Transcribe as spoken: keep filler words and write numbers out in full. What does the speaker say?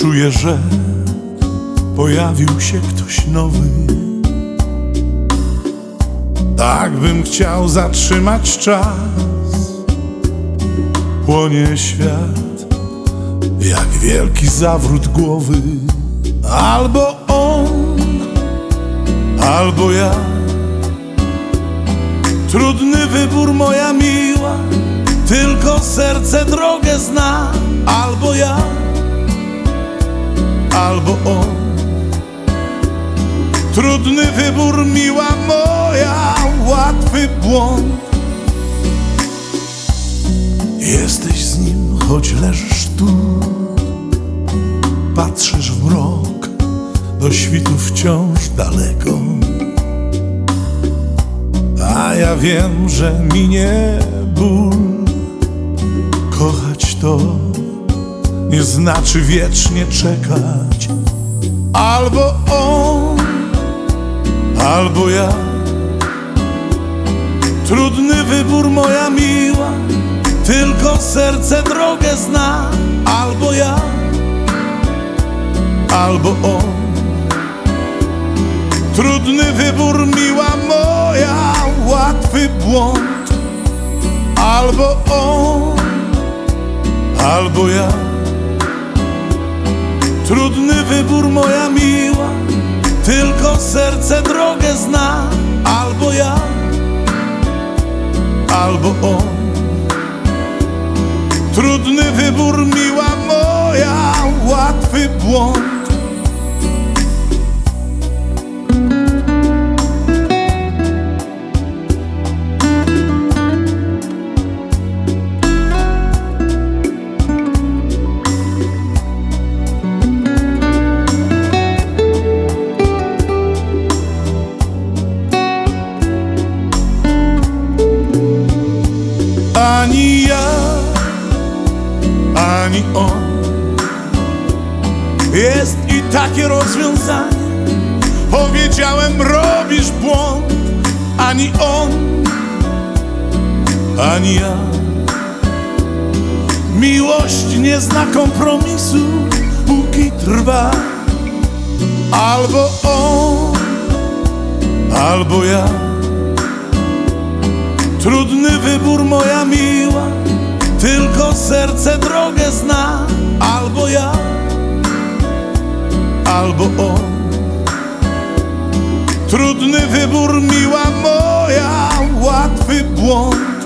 Czuję, że pojawił się ktoś nowy. Tak bym chciał zatrzymać czas. Płonie świat jak wielki zawrót głowy. Albo on, albo ja. Trudny wybór, moja miła, tylko serce drogę zna. Albo ja, albo on. Trudny wybór, miła moja, łatwy błąd. Jesteś z nim, choć leżysz tu. Patrzysz w mrok, do świtu wciąż daleko. A ja wiem, że minie ból. Kochać to nie znaczy wiecznie czekać. Albo on, albo ja. Trudny wybór, moja miła, tylko serce drogę zna. Albo ja, albo on. Trudny wybór, miła moja, łatwy błąd. Albo on, albo ja. Trudny wybór, moja miła, tylko serce drogę zna. Albo ja, albo on. Trudny wybór, miła moja, łatwy błąd. Ani ja, ani on. Jest i takie rozwiązanie. Powiedziałem, robisz błąd. Ani on, ani ja. Miłość nie zna kompromisu, póki trwa. Albo on, albo ja. Trudny wybór, moja miła, tylko serce drogę zna. Albo ja, albo on. Trudny wybór, miła moja, łatwy błąd.